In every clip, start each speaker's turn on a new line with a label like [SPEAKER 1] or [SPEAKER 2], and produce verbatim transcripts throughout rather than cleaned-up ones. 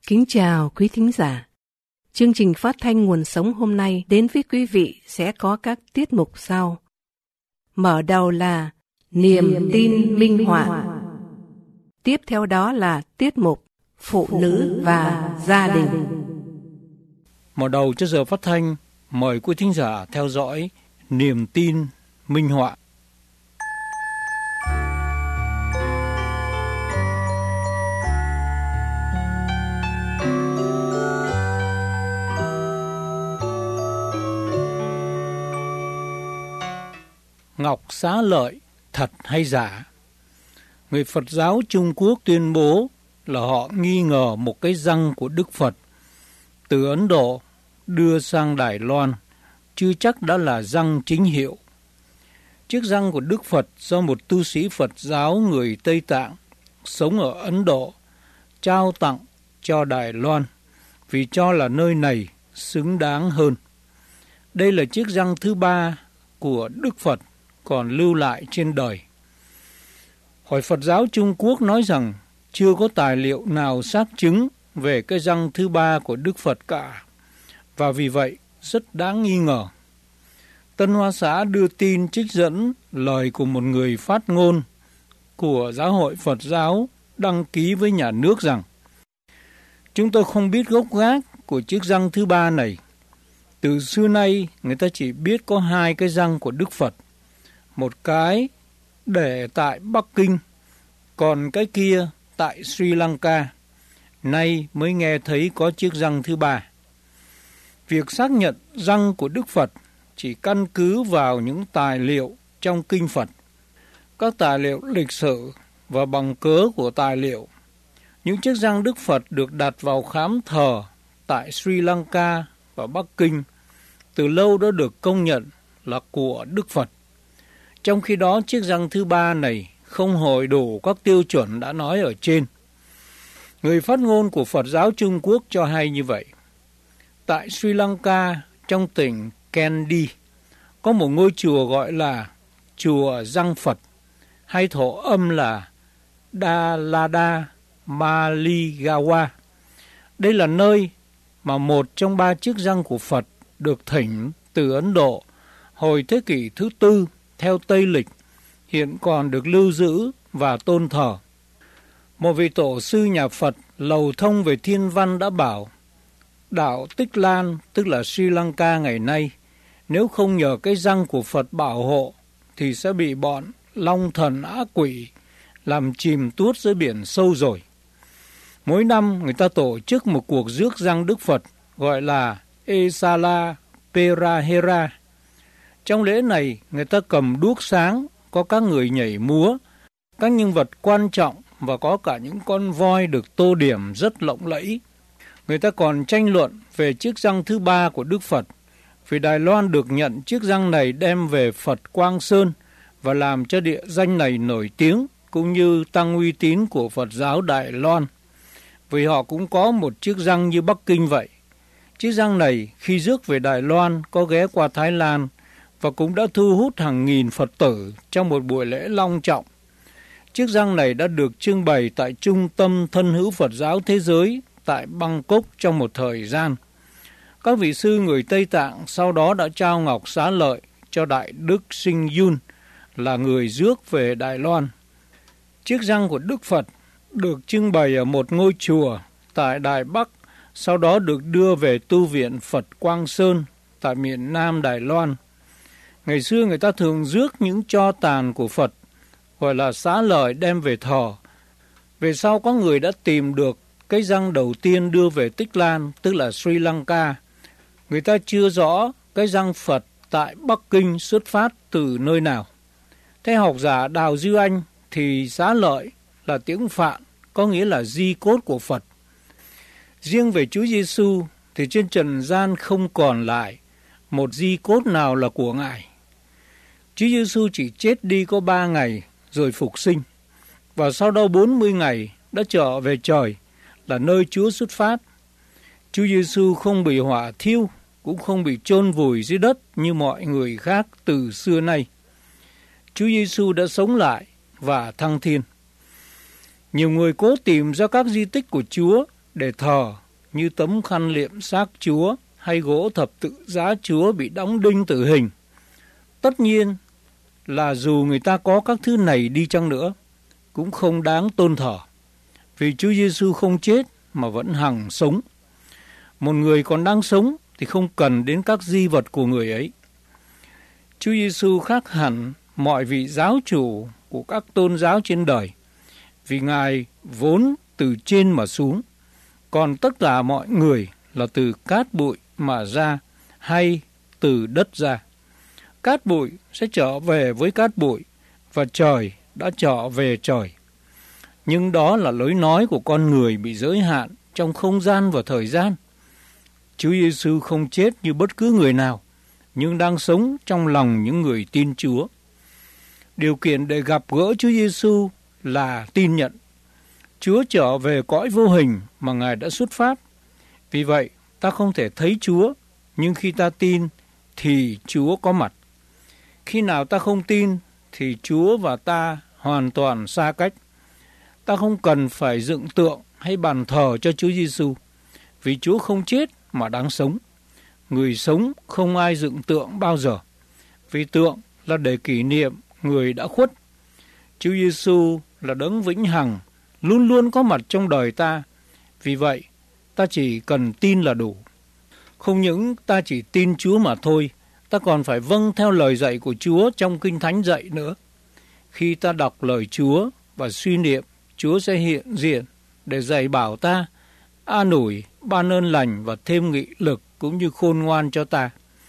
[SPEAKER 1] Kính chào quý thính giả. Chương trình phát thanh Nguồn Sống hôm nay đến với quý vị sẽ có các tiết mục sau. Mở đầu là Niềm, Niềm tin minh họa. Tiếp theo đó là tiết mục Phụ nữ và gia đình.
[SPEAKER 2] Mở đầu cho giờ phát thanh, mời quý thính giả theo dõi Niềm tin minh họa. Ngọc xá lợi thật hay giả? Người Phật giáo Trung Quốc tuyên bố là họ nghi ngờ một cái răng của Đức Phật từ Ấn Độ đưa sang Đài Loan, chưa chắc đã là răng chính hiệu. Chiếc răng của Đức Phật do một tu sĩ Phật giáo người Tây Tạng sống ở Ấn Độ trao tặng cho Đài Loan vì cho là nơi này xứng đáng hơn. Đây là chiếc răng thứ ba của Đức Phật còn lưu lại trên đời. Hội Phật giáo Trung Quốc nói rằng chưa có tài liệu nào xác chứng về cái răng thứ ba của Đức Phật cả, và vì vậy rất đáng nghi ngờ. Tân Hoa Xã đưa tin trích dẫn lời của một người phát ngôn của Giáo hội Phật giáo đăng ký với nhà nước rằng: chúng tôi không biết gốc gác của chiếc răng thứ ba này. Từ xưa nay người ta chỉ biết có hai cái răng của Đức Phật. Một cái để tại Bắc Kinh, còn cái kia tại Sri Lanka. Nay mới nghe thấy có chiếc răng thứ ba. Việc xác nhận răng của Đức Phật chỉ căn cứ vào những tài liệu trong kinh Phật, các tài liệu lịch sử và bằng cớ của tài liệu. Những chiếc răng Đức Phật được đặt vào khám thờ tại Sri Lanka và Bắc Kinh từ lâu đã được công nhận là của Đức Phật. Trong khi đó, chiếc răng thứ ba này không hội đủ các tiêu chuẩn đã nói ở trên. Người phát ngôn của Phật giáo Trung Quốc cho hay như vậy. Tại Sri Lanka, trong tỉnh Kandy, có một ngôi chùa gọi là Chùa Răng Phật, hay thổ âm là Dalada Maligawa. Đây là nơi mà một trong ba chiếc răng của Phật được thỉnh từ Ấn Độ hồi thế kỷ thứ tư theo Tây lịch, hiện còn được lưu giữ và tôn thờ. Một vị tổ sư nhà Phật lầu thông về thiên văn đã bảo, đảo Tích Lan, tức là Sri Lanka ngày nay, nếu không nhờ cái răng của Phật bảo hộ, thì sẽ bị bọn long thần ác quỷ làm chìm tuốt dưới biển sâu rồi. Mỗi năm người ta tổ chức một cuộc rước răng Đức Phật gọi là Esala Perahera. Trong lễ này, người ta cầm đuốc sáng, có các người nhảy múa, các nhân vật quan trọng và có cả những con voi được tô điểm rất lộng lẫy. Người ta còn tranh luận về chiếc răng thứ ba của Đức Phật, vì Đài Loan được nhận chiếc răng này đem về Phật Quang Sơn và làm cho địa danh này nổi tiếng, cũng như tăng uy tín của Phật giáo Đài Loan. Vì họ cũng có một chiếc răng như Bắc Kinh vậy. Chiếc răng này khi rước về Đài Loan có ghé qua Thái Lan và cũng đã thu hút hàng nghìn Phật tử trong một buổi lễ long trọng. Chiếc răng này đã được trưng bày tại Trung tâm Thân hữu Phật giáo Thế giới tại Bangkok trong một thời gian. Các vị sư người Tây Tạng sau đó đã trao ngọc xá lợi cho Đại Đức Sinh Yun, là người rước về Đài Loan. Chiếc răng của Đức Phật được trưng bày ở một ngôi chùa tại Đài Bắc, sau đó được đưa về tu viện Phật Quang Sơn tại miền Nam Đài Loan. Ngày xưa người ta thường rước những tro tàn của Phật, gọi là xá lợi, đem về thờ. Về sau có người đã tìm được cái răng đầu tiên đưa về Tích Lan, tức là Sri Lanka. Người ta chưa rõ cái răng Phật tại Bắc Kinh xuất phát từ nơi nào. Theo học giả Đào Duy Anh thì xá lợi là tiếng Phạn, có nghĩa là di cốt của Phật. Riêng về Chúa Giêsu thì trên trần gian không còn lại một di cốt nào là của Ngài. Chúa Giêsu chỉ chết đi có ba ngày rồi phục sinh, và sau đó bốn mươi ngày đã trở về trời, là nơi Chúa xuất phát. Chúa Giêsu không bị hỏa thiêu, cũng không bị chôn vùi dưới đất như mọi người khác từ xưa nay. Chúa Giêsu đã sống lại và thăng thiên. Nhiều người cố tìm ra các di tích của Chúa để thờ, như tấm khăn liệm xác Chúa hay gỗ thập tự giá Chúa bị đóng đinh tử hình. Tất nhiên là dù người ta có các thứ này đi chăng nữa, cũng không đáng tôn thờ, vì Chúa Giêsu không chết mà vẫn hằng sống. Một người còn đang sống thì không cần đến các di vật của người ấy. Chúa Giêsu khác hẳn mọi vị giáo chủ của các tôn giáo trên đời, vì Ngài vốn từ trên mà xuống, còn tất cả mọi người là từ cát bụi mà ra hay từ đất ra. Cát bụi sẽ trở về với cát bụi, và trời đã trở về trời. Nhưng đó là lối nói của con người bị giới hạn trong không gian và thời gian. Chúa Giêsu không chết như bất cứ người nào, nhưng đang sống trong lòng những người tin Chúa. Điều kiện để gặp gỡ Chúa Giêsu là tin nhận. Chúa trở về cõi vô hình mà Ngài đã xuất phát. Vì vậy, ta không thể thấy Chúa, nhưng khi ta tin thì Chúa có mặt. Khi nào ta không tin thì Chúa và ta hoàn toàn xa cách. Ta không cần phải dựng tượng hay bàn thờ cho Chúa Giêsu, vì Chúa không chết mà đang sống. Người sống không ai dựng tượng bao giờ, vì tượng là để kỷ niệm người đã khuất. Chúa Giêsu là đấng vĩnh hằng, luôn luôn có mặt trong đời ta. Vì vậy, ta chỉ cần tin là đủ. Không những ta chỉ tin Chúa mà thôi, ta còn phải vâng theo lời dạy của Chúa trong Kinh Thánh dạy nữa. Khi ta đọc lời Chúa và suy niệm, Chúa sẽ hiện diện để dạy bảo ta, an ủi, ban ơn lành và thêm nghị lực cũng như khôn ngoan cho ta.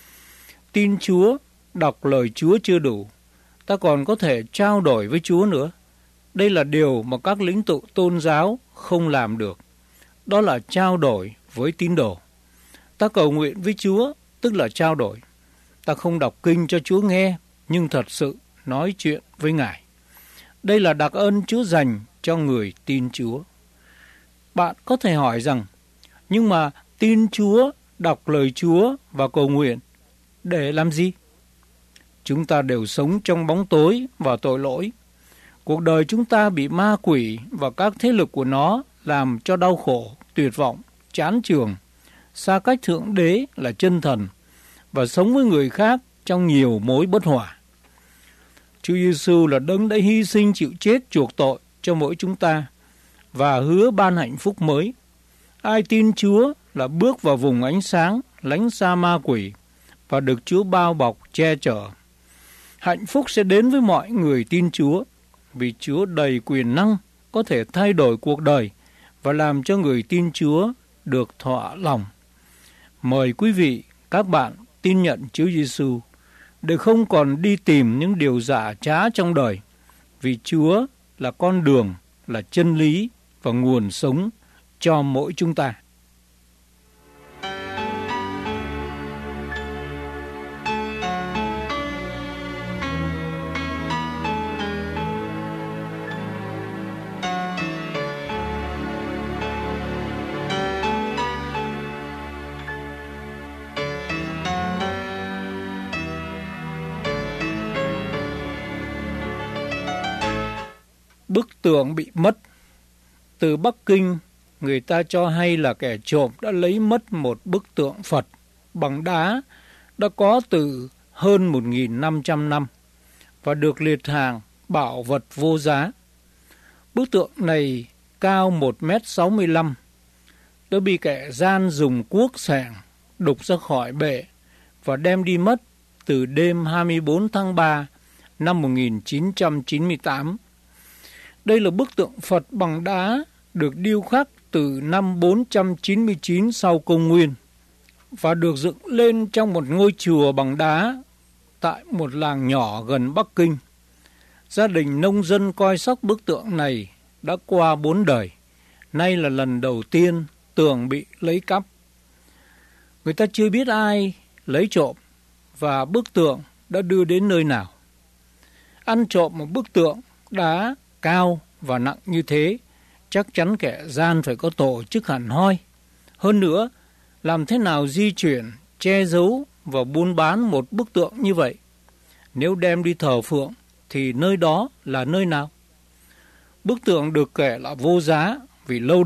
[SPEAKER 2] Tin Chúa, đọc lời Chúa chưa đủ, ta còn có thể trao đổi với Chúa nữa. Đây là điều mà các lãnh tụ tôn giáo không làm được. Đó là trao đổi với tín đồ. Ta cầu nguyện với Chúa, tức là trao đổi. Ta không đọc kinh cho Chúa nghe, nhưng thật sự nói chuyện với Ngài. Đây là đặc ân Chúa dành cho người tin Chúa. Bạn có thể hỏi rằng, nhưng mà tin Chúa, đọc lời Chúa và cầu nguyện để làm gì? Chúng ta đều sống trong bóng tối và tội lỗi. Cuộc đời chúng ta bị ma quỷ và các thế lực của nó làm cho đau khổ, tuyệt vọng, chán chường, xa cách Thượng Đế là chân thần và sống với người khác trong nhiều mối bất hòa. Chúa Giêsu là đấng đã hy sinh chịu chết chuộc tội cho mỗi chúng ta và hứa ban hạnh phúc mới. Ai tin Chúa là bước vào vùng ánh sáng, lánh xa ma quỷ và được Chúa bao bọc che chở. Hạnh phúc sẽ đến với mọi người tin Chúa, vì Chúa đầy quyền năng có thể thay đổi cuộc đời và làm cho người tin Chúa được thỏa lòng. Mời quý vị, các bạn tin nhận Chúa Giêsu để không còn đi tìm những điều giả trá trong đời, vì Chúa là con đường, là chân lý và nguồn sống cho mỗi chúng ta. Bức tượng bị mất. Từ Bắc Kinh, người ta cho hay là kẻ trộm đã lấy mất một bức tượng Phật bằng đá đã có từ hơn một nghìn năm trăm năm và được liệt hàng bảo vật vô giá. Bức tượng này cao một mét sáu mươi lăm, đã bị kẻ gian dùng cuốc xẻng đục ra khỏi bệ và đem đi mất từ đêm hai mươi bốn tháng ba năm một nghìn chín trăm chín mươi tám. Đây là bức tượng Phật bằng đá được điêu khắc từ năm bốn trăm chín mươi chín sau công nguyên và được dựng lên trong một ngôi chùa bằng đá tại một làng nhỏ gần Bắc Kinh. Gia đình nông dân coi sóc bức tượng này đã qua bốn đời. Nay là lần đầu tiên tượng bị lấy cắp. Người ta chưa biết ai lấy trộm và bức tượng đã đưa đến nơi nào. Ăn trộm một bức tượng đá cao và nặng như thế, chắc chắn kẻ gian phải có tổ chức hẳn hoi. Hơn nữa, làm thế nào di chuyển, che giấu và buôn bán một bức tượng như vậy? Nếu đem đi thờ phượng, thì nơi đó là nơi nào? Bức tượng được kể là vô giá vì lâu đời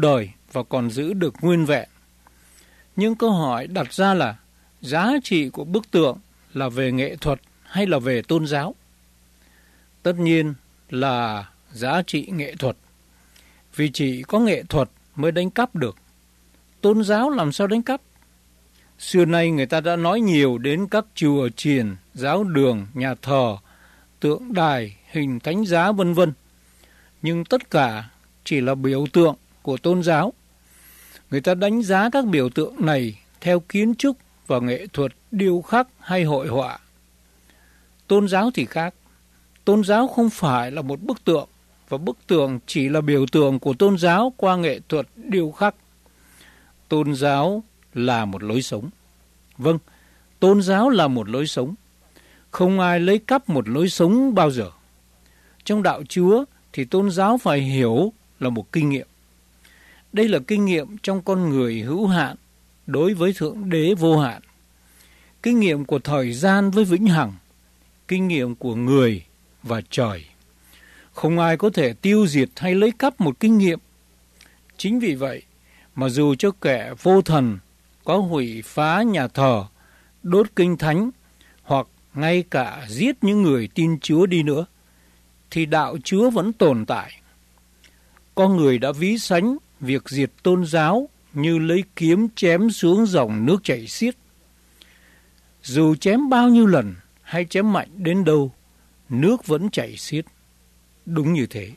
[SPEAKER 2] và còn giữ được nguyên vẹn. Nhưng câu hỏi đặt ra là giá trị của bức tượng là về nghệ thuật hay là về tôn giáo? Tất nhiên là giá trị nghệ thuật, vì chỉ có nghệ thuật mới đánh cắp được. Tôn giáo làm sao đánh cắp? Xưa nay người ta đã nói nhiều đến các chùa chiền, giáo đường, nhà thờ, tượng đài, hình thánh giá vân vân. Nhưng tất cả chỉ là biểu tượng của tôn giáo. Người ta đánh giá các biểu tượng này theo kiến trúc và nghệ thuật điêu khắc hay hội họa. Tôn giáo thì khác. Tôn giáo không phải là một bức tượng, và bức tượng chỉ là biểu tượng của tôn giáo qua nghệ thuật điêu khắc. Tôn giáo là một lối sống. Vâng, tôn giáo là một lối sống. Không ai lấy cắp một lối sống bao giờ. Trong đạo Chúa thì tôn giáo phải hiểu là một kinh nghiệm. Đây là kinh nghiệm trong con người hữu hạn đối với Thượng Đế vô hạn. Kinh nghiệm của thời gian với vĩnh hằng. Kinh nghiệm của người và trời. Không ai có thể tiêu diệt hay lấy cắp một kinh nghiệm. Chính vì vậy mà dù cho kẻ vô thần có hủy phá nhà thờ, đốt kinh thánh hoặc ngay cả giết những người tin Chúa đi nữa, thì đạo Chúa vẫn tồn tại. Con người đã ví sánh việc diệt tôn giáo như lấy kiếm chém xuống dòng nước chảy xiết. Dù chém bao nhiêu lần hay chém mạnh đến đâu, nước vẫn chảy xiết. Đúng như thế.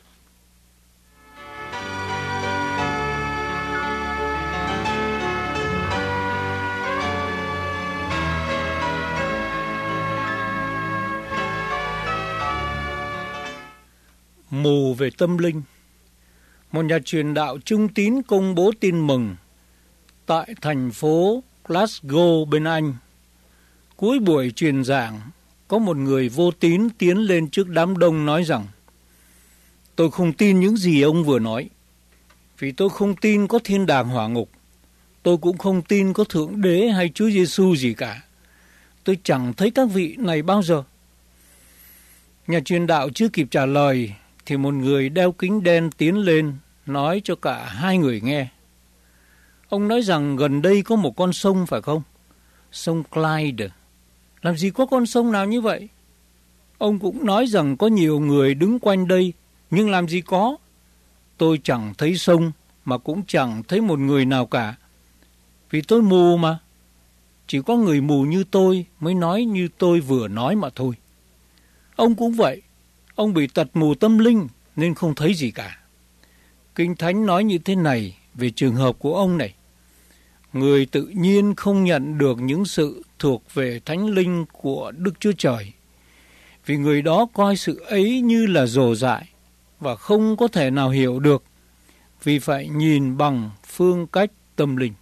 [SPEAKER 2] Mù về tâm linh. Một nhà truyền đạo trung tín công bố tin mừng tại thành phố Glasgow bên Anh. Cuối buổi truyền giảng, có một người vô tín tiến lên trước đám đông nói rằng: tôi không tin những gì ông vừa nói, vì tôi không tin có thiên đàng hỏa ngục. Tôi cũng không tin có Thượng Đế hay Chúa Giêsu gì cả. Tôi chẳng thấy các vị này bao giờ. Nhà truyền đạo chưa kịp trả lời thì một người đeo kính đen tiến lên nói cho cả hai người nghe. Ông nói rằng gần đây có một con sông phải không? Sông Clyde. Làm gì có con sông nào như vậy? Ông cũng nói rằng có nhiều người đứng quanh đây, nhưng làm gì có. Tôi chẳng thấy sông mà cũng chẳng thấy một người nào cả. Vì tôi mù mà. Chỉ có người mù như tôi mới nói như tôi vừa nói mà thôi. Ông cũng vậy. Ông bị tật mù tâm linh nên không thấy gì cả. Kinh Thánh nói như thế này về trường hợp của ông này. Người tự nhiên không nhận được những sự thuộc về thánh linh của Đức Chúa Trời, vì người đó coi sự ấy như là rồ dại và không có thể nào hiểu được, vì phải nhìn bằng phương cách tâm linh.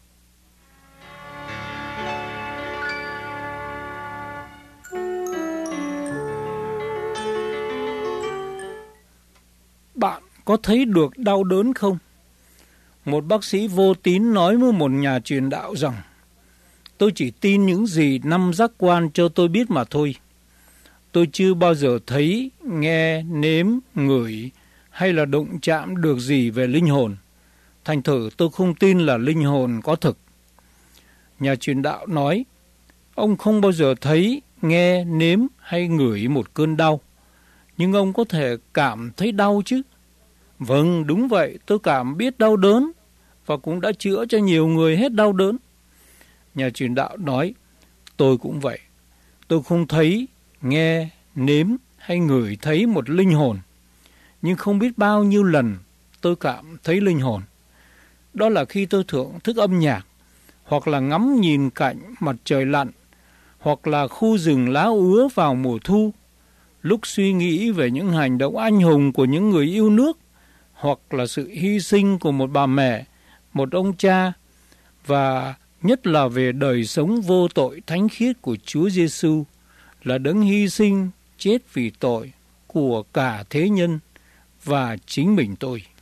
[SPEAKER 2] Bạn có thấy được đau đớn không? Một bác sĩ vô tín nói với một nhà truyền đạo rằng: tôi chỉ tin những gì năm giác quan cho tôi biết mà thôi. Tôi chưa bao giờ thấy, nghe, nếm, ngửi hay là đụng chạm được gì về linh hồn. Thành thử tôi không tin là linh hồn có thực. Nhà truyền đạo nói: ông không bao giờ thấy, nghe, nếm hay ngửi một cơn đau. Nhưng ông có thể cảm thấy đau chứ? Vâng, đúng vậy, tôi cảm biết đau đớn và cũng đã chữa cho nhiều người hết đau đớn. Nhà truyền đạo nói: tôi cũng vậy. Tôi không thấy, nghe, nếm hay ngửi thấy một linh hồn. Nhưng không biết bao nhiêu lần tôi cảm thấy linh hồn. Đó là khi tôi thưởng thức âm nhạc, hoặc là ngắm nhìn cảnh mặt trời lặn, hoặc là khu rừng lá úa vào mùa thu, lúc suy nghĩ về những hành động anh hùng của những người yêu nước, hoặc là sự hy sinh của một bà mẹ, một ông cha, và nhất là về đời sống vô tội thánh khiết của Chúa Giêsu, là đấng hy sinh chết vì tội của cả thế nhân và chính mình tôi.